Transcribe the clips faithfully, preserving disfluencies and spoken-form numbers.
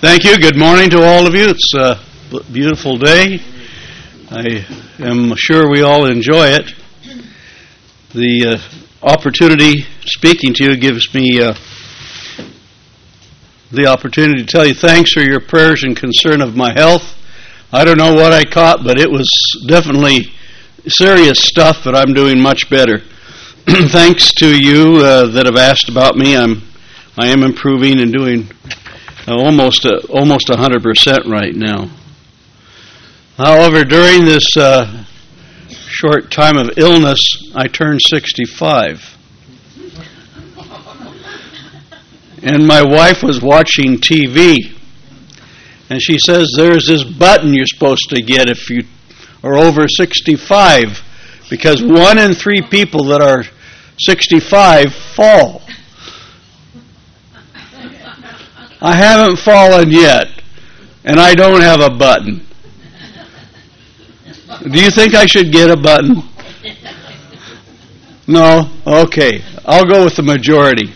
Thank you. Good morning to all of you. It's a beautiful day. I am sure we all enjoy it. The uh, opportunity speaking to you gives me uh, the opportunity to tell you thanks for your prayers and concern of my health. I don't know what I caught, but it was definitely serious stuff, but I'm doing much better. Thanks to you uh, that have asked about me. I'm I am improving and doing uh, almost uh, almost one hundred percent right now. However, during this uh, short time of illness, I turned sixty-five. And my wife was watching T V, and she says, there's this button you're supposed to get if you are over sixty-five, because one in three people that are sixty-five fall. I haven't fallen yet, and I don't have a button. Do you think I should get a button? No? Okay. I'll go with the majority.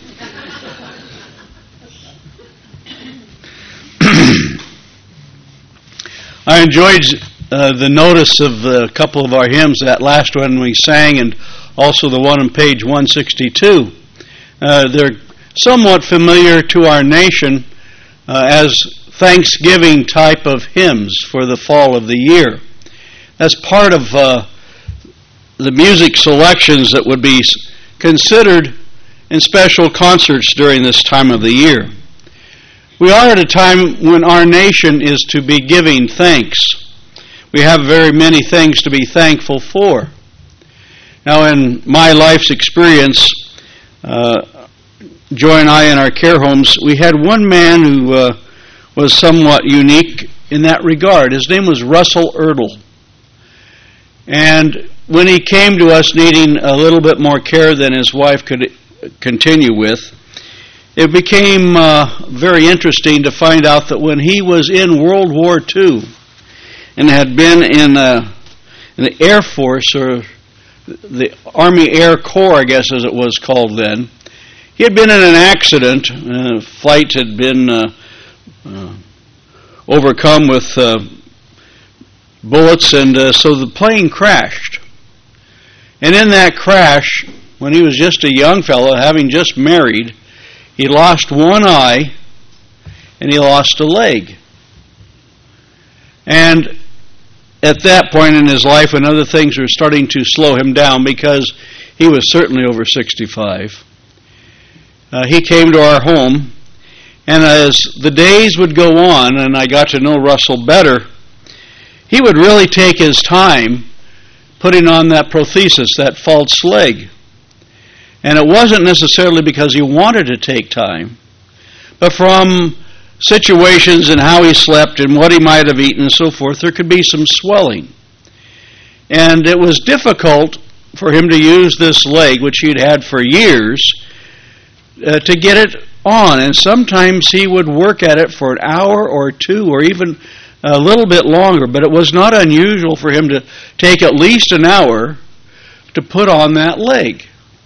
I enjoyed uh, the notice of a couple of our hymns, that last one we sang, and also the one on page one sixty-two. Uh, they're somewhat familiar to our nation uh, as Thanksgiving type of hymns for the fall of the year. That's part of uh, the music selections that would be considered in special concerts during this time of the year. We are at a time when our nation is to be giving thanks. We have very many things to be thankful for. Now, in my life's experience, uh, Joy and I in our care homes, we had one man who uh, was somewhat unique in that regard. His name was Russell Erdl. And when he came to us needing a little bit more care than his wife could continue with, it became uh, very interesting to find out that when he was in World War Two and had been in, uh, in the Air Force, or the Army Air Corps, I guess as it was called then, he had been in an accident. Uh, flight had been uh, uh, overcome with uh, bullets, and uh, so the plane crashed. And in that crash, when he was just a young fellow, having just married, he lost one eye and he lost a leg. And at that point in his life, when other things were starting to slow him down, because he was certainly over sixty-five, uh, he came to our home. And as the days would go on, and I got to know Russell better, he would really take his time putting on that prothesis, that false leg. And it wasn't necessarily because he wanted to take time, but from situations and how he slept and what he might have eaten and so forth, there could be some swelling. And it was difficult for him to use this leg, which he'd had for years, uh, to get it on. And sometimes he would work at it for an hour or two or even a little bit longer, but it was not unusual for him to take at least an hour to put on that leg.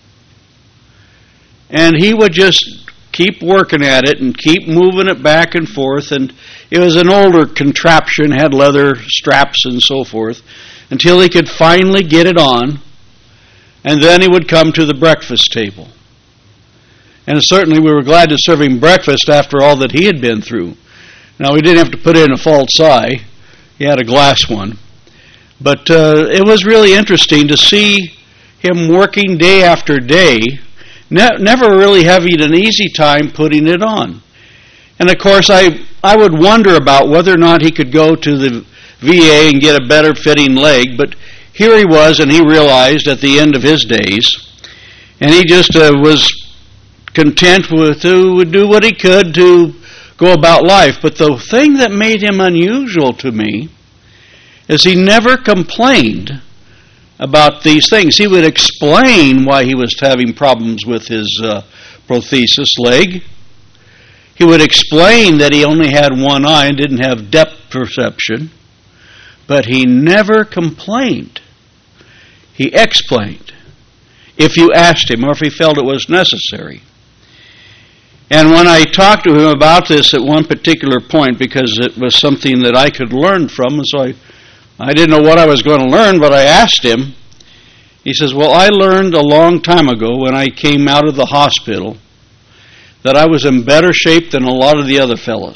And he would just keep working at it and keep moving it back and forth, and it was an older contraption, had leather straps and so forth, until he could finally get it on, and then he would come to the breakfast table. And certainly we were glad to serve him breakfast after all that he had been through. Now, we didn't have to put in a false eye. He had a glass one. But uh, it was really interesting to see him working day after day, ne- never really having an easy time putting it on. And, of course, I, I would wonder about whether or not he could go to the V A and get a better fitting leg. But here he was, and he realized at the end of his days, and he just uh, was content with to do what he could to go about life. But the thing that made him unusual to me is he never complained about these things. He would explain why he was having problems with his uh, prothesis leg. He would explain that he only had one eye and didn't have depth perception, but he never complained. He explained if you asked him or if he felt it was necessary. And when I talked to him about this at one particular point, because it was something that I could learn from, and so I, I didn't know what I was going to learn, but I asked him. He says, well, I learned a long time ago when I came out of the hospital that I was in better shape than a lot of the other fellows.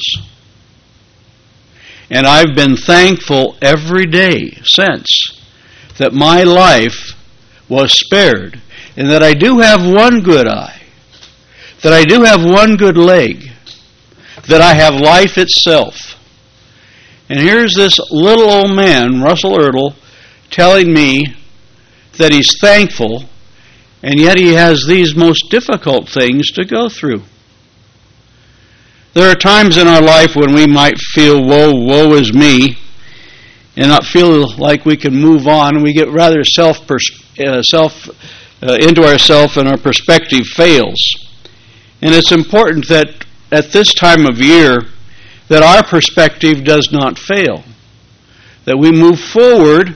And I've been thankful every day since that my life was spared, and that I do have one good eye, that I do have one good leg, that I have life itself. And here's this little old man, Russell Ertl, telling me that he's thankful, and yet he has these most difficult things to go through. There are times in our life when we might feel, woe, woe is me, and not feel like we can move on, and we get rather self, uh, self uh, into ourselves, and our perspective fails. And it's important that at this time of year, that our perspective does not fail, that we move forward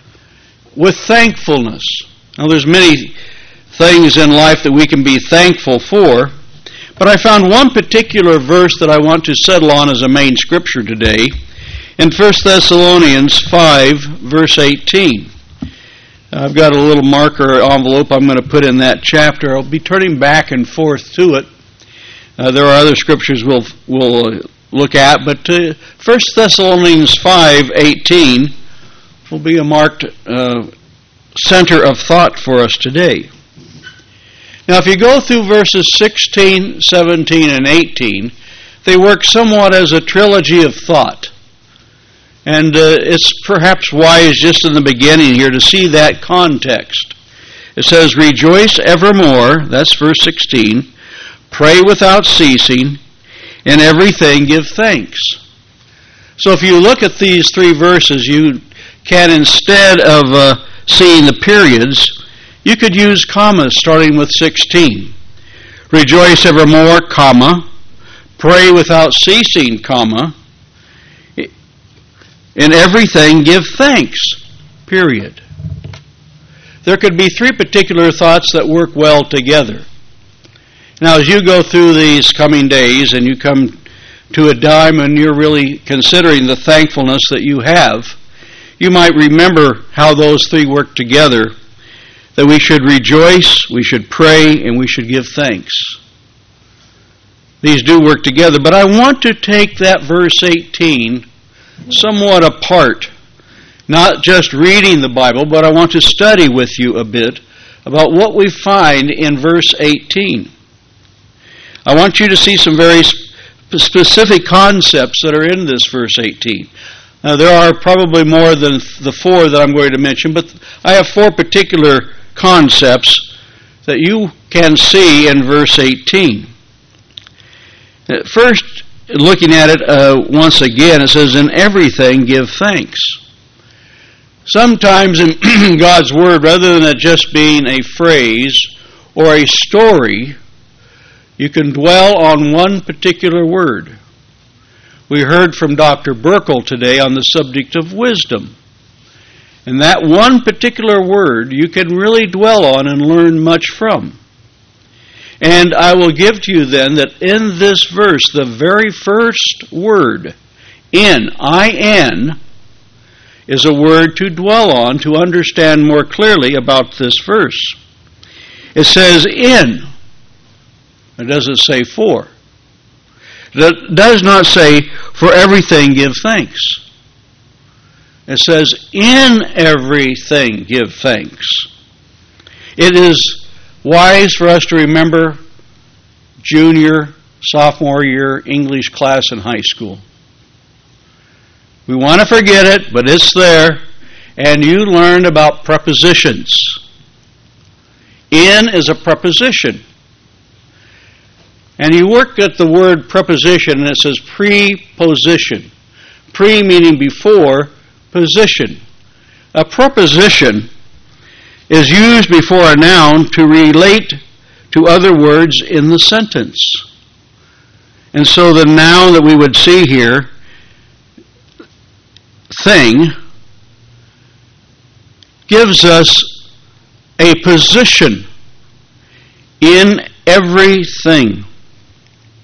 with thankfulness. Now, there's many things in life that we can be thankful for, but I found one particular verse that I want to settle on as a main scripture today in First Thessalonians five, verse eighteen. I've got a little marker envelope I'm going to put in that chapter. I'll be turning back and forth to it. Uh, there are other scriptures we'll, we'll look at, but uh, First Thessalonians five eighteen will be a marked uh, center of thought for us today. Now, if you go through verses sixteen, seventeen, and eighteen, they work somewhat as a trilogy of thought. And uh, it's perhaps wise just in the beginning here to see that context. It says, rejoice evermore, that's verse sixteen, pray without ceasing, in everything give thanks. So if you look at these three verses, you can, instead of uh, seeing the periods, you could use commas starting with sixteen. Rejoice evermore, comma, pray without ceasing, comma, in everything give thanks, period. There could be three particular thoughts that work well together. Now, as you go through these coming days and you come to a time and you're really considering the thankfulness that you have, you might remember how those three work together, that we should rejoice, we should pray, and we should give thanks. These do work together, but I want to take that verse eighteen somewhat apart, not just reading the Bible, but I want to study with you a bit about what we find in verse eighteen. I want you to see some very specific concepts that are in this verse eighteen. Now, there are probably more than the four that I'm going to mention, but I have four particular concepts that you can see in verse eighteen. First, looking at it uh, once again, it says, in everything give thanks. Sometimes in God's Word, rather than it just being a phrase or a story, you can dwell on one particular word. We heard from Doctor Burkle today on the subject of wisdom. And that one particular word you can really dwell on and learn much from. And I will give to you then that in this verse, the very first word, in, I N, is a word to dwell on to understand more clearly about this verse. It says in. It doesn't say for. It does not say for everything give thanks. It says in everything give thanks. It is wise for us to remember junior, sophomore year English class in high school. We want to forget it, but it's there, and you learned about prepositions. In is a preposition. And you work at the word preposition, and it says preposition. Pre meaning before, position. A preposition is used before a noun to relate to other words in the sentence. And so the noun that we would see here, thing, gives us a position in everything.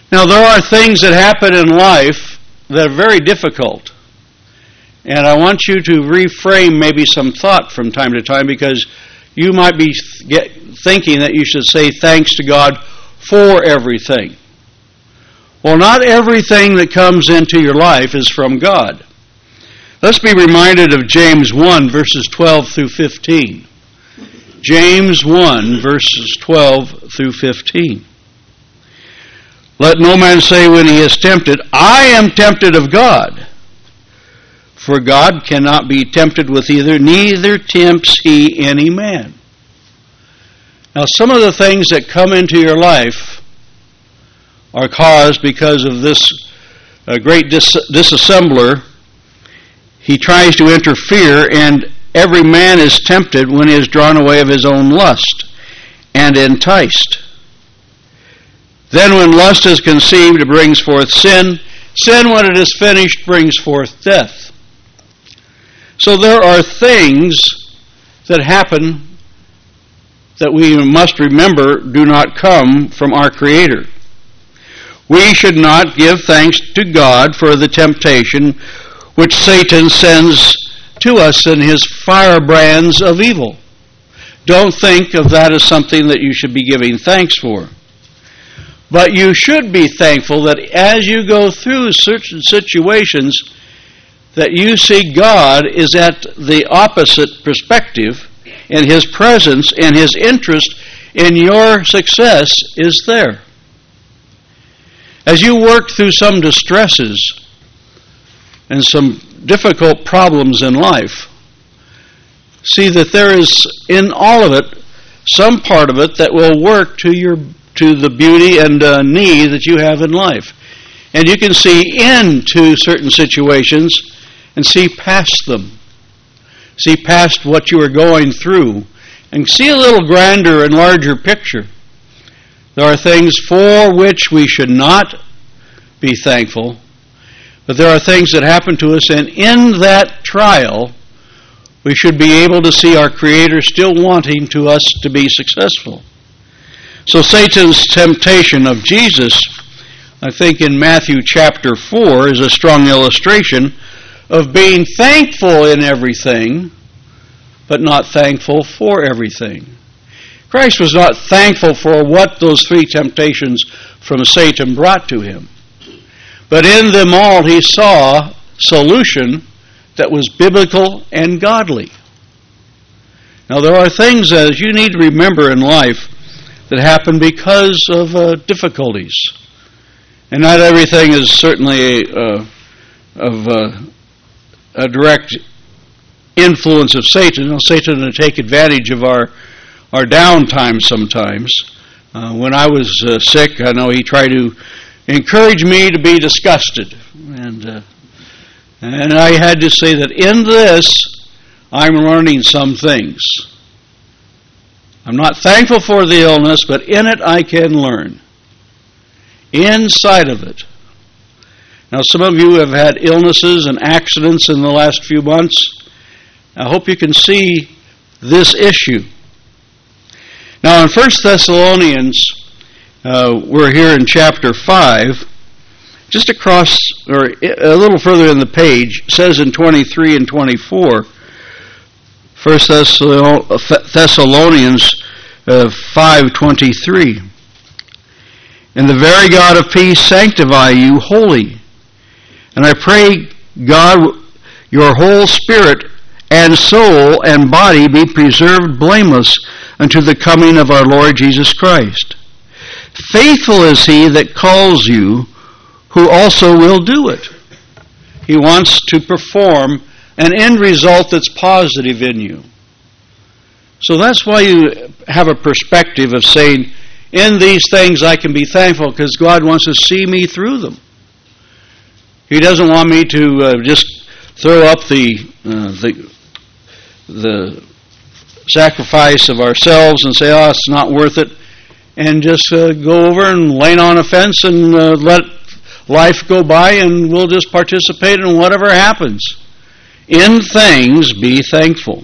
Now, there are things that happen in life that are very difficult. And I want you to reframe maybe some thought from time to time, because you might be get, thinking that you should say thanks to God for everything. Well, not everything that comes into your life is from God. Let's be reminded of James one, verses twelve through fifteen. James one, verses twelve through fifteen. Let no man say when he is tempted, I am tempted of God. For God cannot be tempted with either, neither tempts he any man. Now, some of the things that come into your life are caused because of this uh, great dis- disassembler. He tries to interfere, and every man is tempted when he is drawn away of his own lust and enticed. Then when lust is conceived, it brings forth sin. Sin, when it is finished, brings forth death. So there are things that happen that we must remember do not come from our Creator. We should not give thanks to God for the temptation which Satan sends to us in his firebrands of evil. Don't think of that as something that you should be giving thanks for. But you should be thankful that as you go through certain situations, that you see God is at the opposite perspective, and His presence and His interest in your success is there. As you work through some distresses and some difficult problems in life, see that there is in all of it some part of it that will work to your to the beauty and uh, need that you have in life. And you can see into certain situations and see past them. See past what you are going through and see a little grander and larger picture. There are things for which we should not be thankful, but there are things that happen to us, and in that trial, we should be able to see our Creator still wanting to us to be successful. So Satan's temptation of Jesus, I think in Matthew chapter four, is a strong illustration of being thankful in everything, but not thankful for everything. Christ was not thankful for what those three temptations from Satan brought to Him. But in them all He saw solution that was biblical and godly. Now there are things that you need to remember in life that happen because of uh, difficulties. And not everything is certainly uh, of uh, a direct influence of Satan. You know, Satan will take advantage of our, our downtime sometimes. Uh, when I was uh, sick, I know he tried to encourage me to be disgusted. And, uh, and I had to say that in this, I'm learning some things. I'm not thankful for the illness, but in it I can learn. Inside of it. Now, some of you have had illnesses and accidents in the last few months. I hope you can see this issue. Now, in First Thessalonians, uh, we're here in chapter five. Just across, or a little further in the page, says in twenty-three and twenty-four, First Thessalonians uh, five twenty-three. And the very God of peace sanctify you wholly. And I pray, God, your whole spirit and soul and body be preserved blameless unto the coming of our Lord Jesus Christ. Faithful is He that calls you, who also will do it. He wants to perform an end result that's positive in you. So that's why you have a perspective of saying, in these things I can be thankful because God wants to see me through them. He doesn't want me to uh, just throw up the, uh, the the sacrifice of ourselves and say, oh, it's not worth it, and just uh, go over and lean on a fence and uh, let life go by, and we'll just participate in whatever happens. In things, be thankful.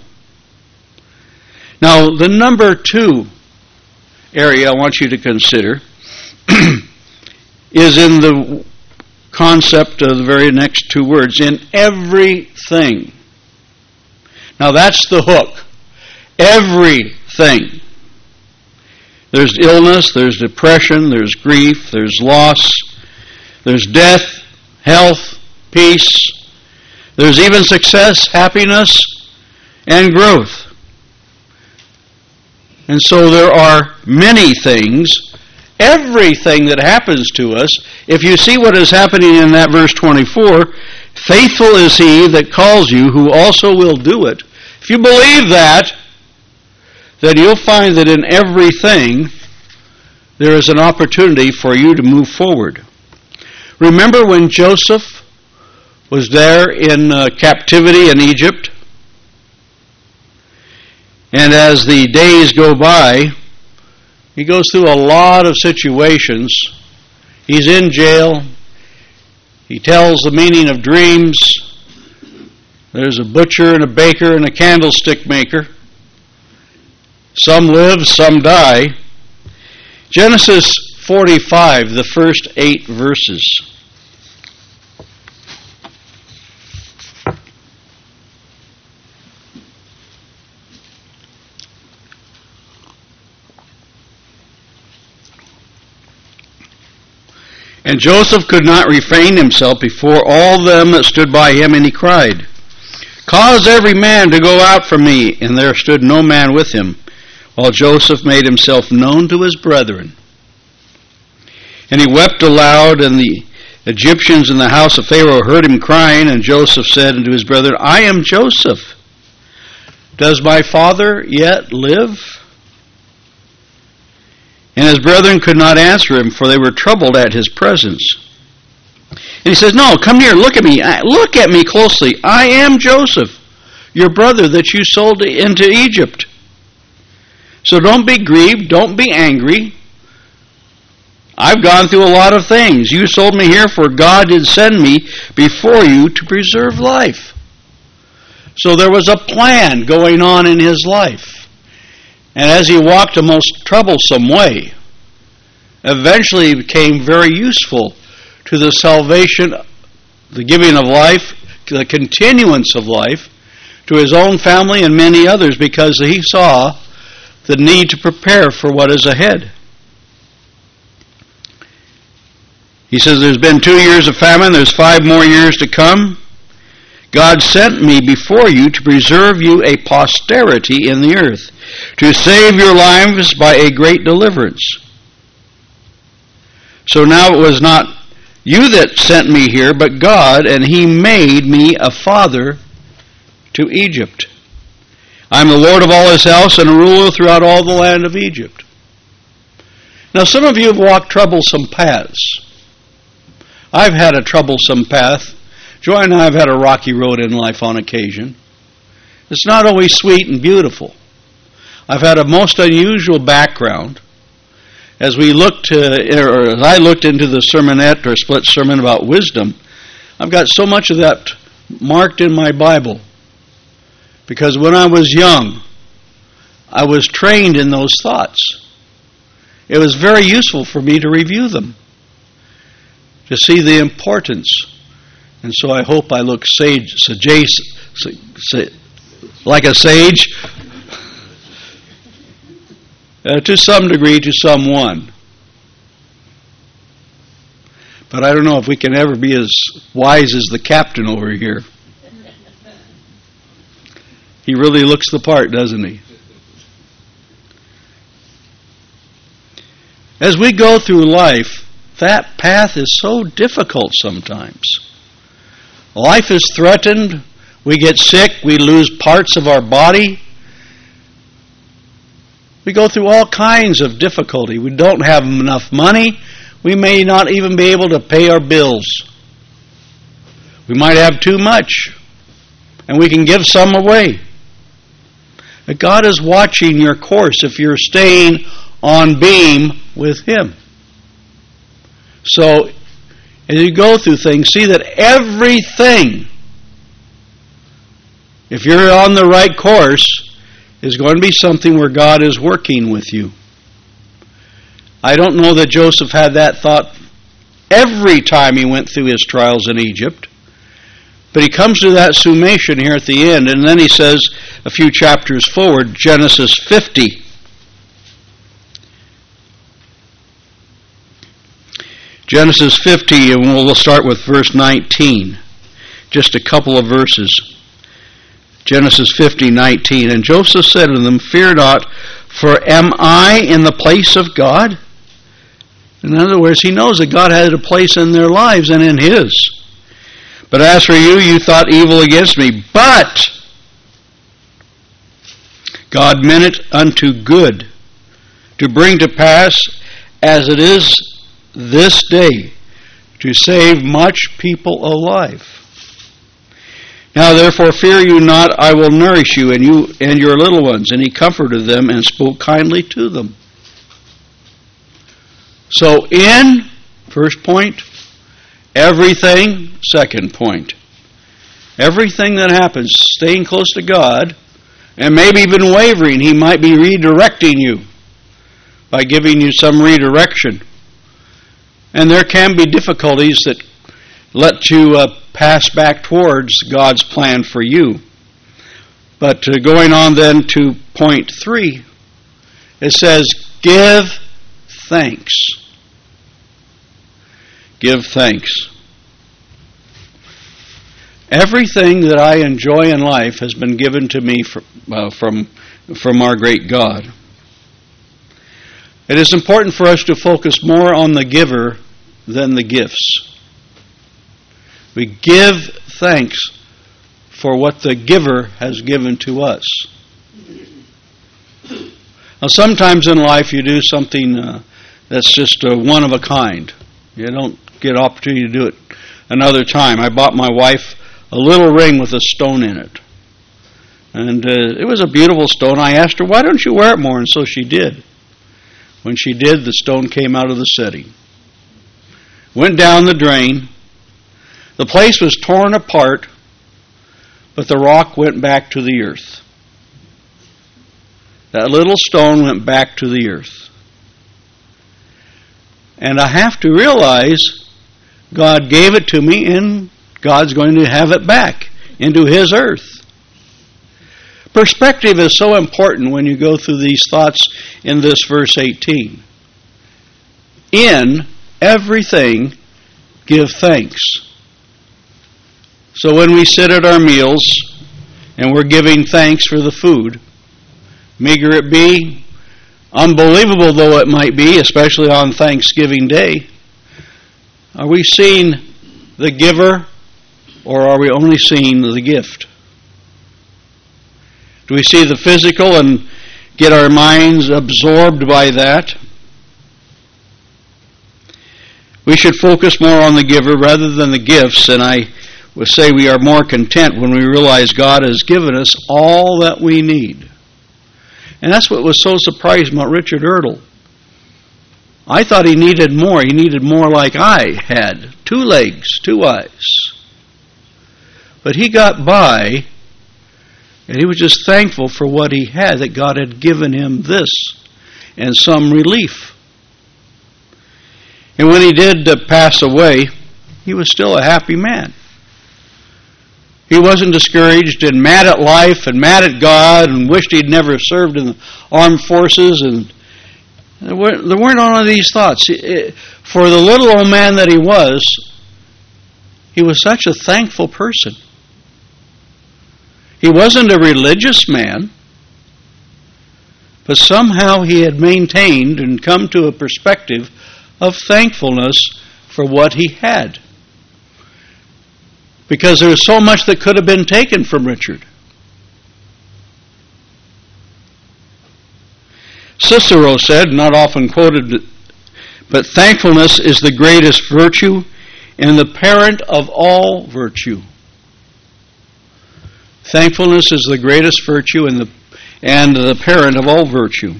Now, the number two area I want you to consider is in the concept of the very next two words, in everything. Now that's the hook. Everything. There's illness, there's depression, there's grief, there's loss, there's death, health, peace. There's even success, happiness, and growth. And so there are many things, everything that happens to us. If you see what is happening in that verse twenty-four, faithful is he that calls you, who also will do it. If you believe that, then you'll find that in everything there is an opportunity for you to move forward. Remember when Joseph was there in uh, captivity in Egypt? And as the days go by, he goes through a lot of situations. He's in jail. He tells the meaning of dreams. There's a butcher and a baker and a candlestick maker. Some live, some die. Genesis forty-five, the first eight verses. And Joseph could not refrain himself before all them that stood by him, and he cried, Cause every man to go out from me. And there stood no man with him, while Joseph made himself known to his brethren. And he wept aloud, and the Egyptians in the house of Pharaoh heard him crying, and Joseph said unto his brethren, I am Joseph. Does my father yet live? And his brethren could not answer him, for they were troubled at his presence. And he says, No, come here, look at me. Look at me closely. I am Joseph, your brother that you sold into Egypt. So don't be grieved, don't be angry. I've gone through a lot of things. You sold me here, for God did send me before you to preserve life. So there was a plan going on in his life. And as he walked a most troublesome way, eventually he became very useful to the salvation, the giving of life, the continuance of life, to his own family and many others, because he saw the need to prepare for what is ahead. He says, there's been two years of famine, there's five more years to come. God sent me before you to preserve you a posterity in the earth, to save your lives by a great deliverance. So now it was not you that sent me here, but God, and he made me a father to Egypt. I am the Lord of all his house and a ruler throughout all the land of Egypt. Now some of you have walked troublesome paths. I've had a troublesome path. Joy and I have had a rocky road in life on occasion. It's not always sweet and beautiful. I've had a most unusual background. As we looked, to, or as I looked into the sermonette or split sermon about wisdom, I've got so much of that marked in my Bible. Because when I was young, I was trained in those thoughts. It was very useful for me to review them, to see the importance. And so I hope I look sage, sage, sage like a sage, uh, to some degree, to someone. But I don't know if we can ever be as wise as the captain over here. He really looks the part, doesn't he? As we go through life, that path is so difficult sometimes. Life is threatened. We get sick. We lose parts of our body. We go through all kinds of difficulty. We don't have enough money. We may not even be able to pay our bills. We might have too much, and we can give some away. But God is watching your course if you're staying on beam with him. So, as you go through things, see that everything, if you're on the right course, is going to be something where God is working with you. I don't know that Joseph had that thought every time he went through his trials in Egypt. But he comes to that summation here at the end, and then he says a few chapters forward, Genesis fifty. Genesis fifty, and we'll start with verse nineteen. Just a couple of verses. Genesis fifty, nineteen. And Joseph said to them, "Fear not, for am I in the place of God?" In other words, he knows that God had a place in their lives and in his. "But as for you, you thought evil against me, but God meant it unto good, to bring to pass as it is this day, to save much people alive. Now therefore fear you not, I will nourish you and you and your little ones." And he comforted them and spoke kindly to them. So in, first point, everything, second point. Everything that happens, staying close to God, and maybe even wavering, he might be redirecting you by giving you some redirection. And there can be difficulties that let you uh, pass back towards God's plan for you. But uh, going on then to point three, it says, give thanks. Give thanks. Everything that I enjoy in life has been given to me from, uh, from, from our great God. It is important for us to focus more on the giver than the gifts. We give thanks for what the giver has given to us. Now, sometimes in life you do something uh, that's just uh, one of a kind. You don't get an opportunity to do it another time. I bought my wife a little ring with a stone in it. And uh, it was a beautiful stone. I asked her, "Why don't you wear it more?" And so she did. When she did, the stone came out of the city. Went down the drain. The place was torn apart, but the rock went back to the earth. That little stone went back to the earth. And I have to realize God gave it to me, and God's going to have it back into His earth. Perspective is so important when you go through these thoughts in this verse eighteen. In everything, give thanks. So when we sit at our meals and we're giving thanks for the food, meager it be, unbelievable though it might be, especially on Thanksgiving Day, are we seeing the giver or are we only seeing the gift? Do we see the physical and get our minds absorbed by that? We should focus more on the giver rather than the gifts, and I would say we are more content when we realize God has given us all that we need. And that's what was so surprising about Richard Ertl. I thought he needed more. He needed more like I had. Two legs, two eyes. But he got by, and he was just thankful for what he had, that God had given him this and some relief. And when he did uh, pass away, he was still a happy man. He wasn't discouraged and mad at life and mad at God and wished he'd never served in the armed forces. And there weren't, there weren't none of these thoughts. For the little old man that he was, he was such a thankful person. He wasn't a religious man, but somehow he had maintained and come to a perspective of thankfulness for what he had. Because there was so much that could have been taken from Richard. Cicero said, not often quoted, but thankfulness is the greatest virtue and the parent of all virtue. Thankfulness is the greatest virtue and the, and the parent of all virtue.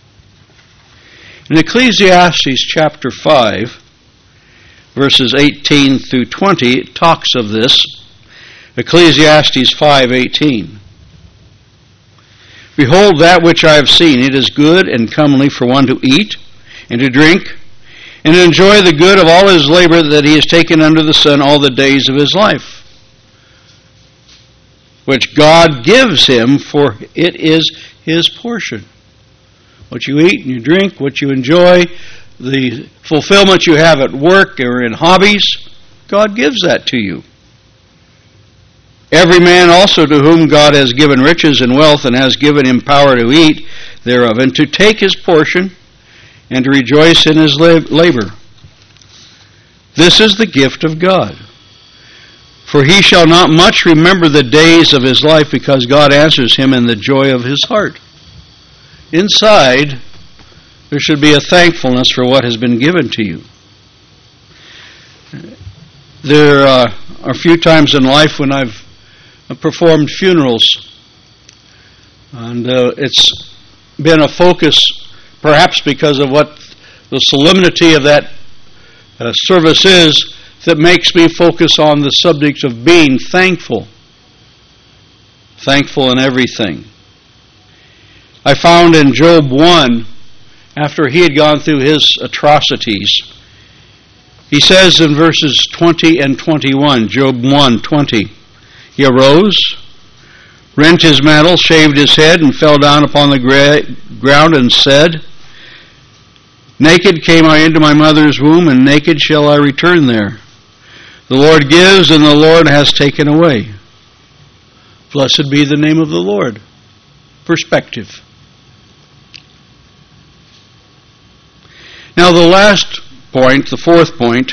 In Ecclesiastes chapter five, verses eighteen through twenty, it talks of this. Ecclesiastes five eighteen. Behold, that which I have seen, it is good and comely for one to eat and to drink, and enjoy the good of all his labor that he has taken under the sun all the days of his life, which God gives him, for it is his portion. What you eat and you drink, what you enjoy, the fulfillment you have at work or in hobbies, God gives that to you. Every man also to whom God has given riches and wealth and has given him power to eat thereof, and to take his portion and to rejoice in his labor. This is the gift of God. For he shall not much remember the days of his life, because God answers him in the joy of his heart. Inside, there should be a thankfulness for what has been given to you. There uh, are a few times in life when I've performed funerals, and uh, it's been a focus, perhaps because of what the solemnity of that uh, service is, that makes me focus on the subject of being thankful. Thankful in everything. I found in Job one, after he had gone through his atrocities, he says in verses twenty and twenty-one, Job one twenty, he arose, rent his mantle, shaved his head, and fell down upon the gra- ground and said, Naked came I into my mother's womb, and naked shall I return there. The Lord gives, and the Lord has taken away. Blessed be the name of the Lord. Perspective. Now the last point, the fourth point,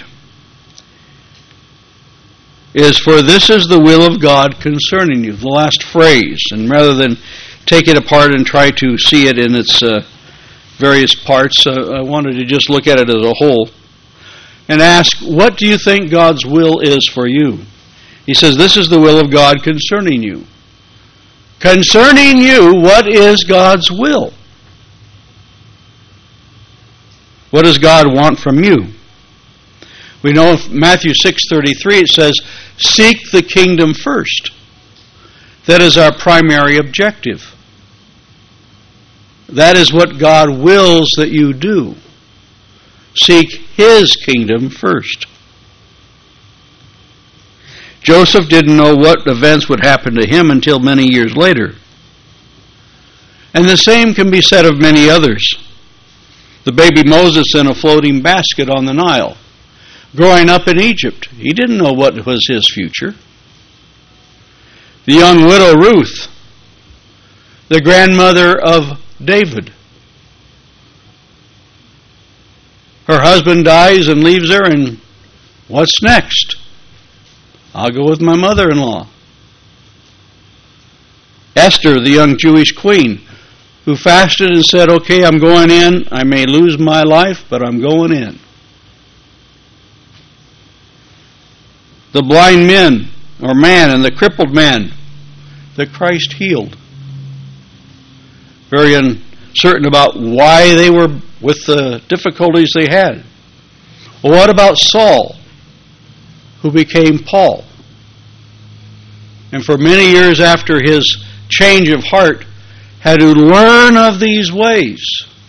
is for this is the will of God concerning you. The last phrase. And rather than take it apart and try to see it in its uh, various parts, uh, I wanted to just look at it as a whole and ask, what do you think God's will is for you? He says, this is the will of God concerning you. Concerning you, what is God's will? What does God want from you? We know in Matthew six thirty-three it says, seek the kingdom first. That is our primary objective. That is what God wills that you do. Seek his kingdom first. Joseph didn't know what events would happen to him until many years later. And the same can be said of many others. The baby Moses in a floating basket on the Nile. Growing up in Egypt, he didn't know what was his future. The young widow Ruth, the grandmother of David. Her husband dies and leaves her, and what's next? I'll go with my mother-in-law. Esther, the young Jewish queen, who fasted and said, okay, I'm going in. I may lose my life, but I'm going in. The blind men, or man, and the crippled man that Christ healed. Very uncertain about why they were with the difficulties they had. Well, what about Saul, who became Paul? And for many years after his change of heart, had to learn of these ways.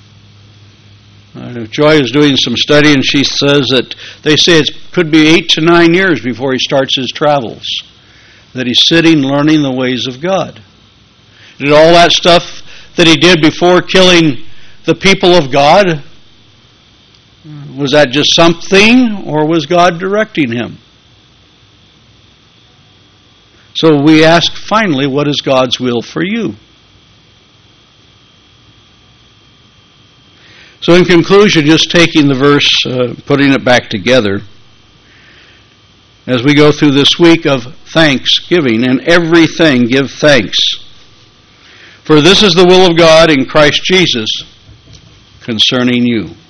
Uh, Joy is doing some study, and she says that they say it could be eight to nine years before he starts his travels, that he's sitting learning the ways of God. Did all that stuff that he did before killing the people of God, was that just something, or was God directing him? So we ask finally, what is God's will for you? So in conclusion, just taking the verse, uh, putting it back together, as we go through this week of thanksgiving, and everything give thanks. For this is the will of God in Christ Jesus concerning you.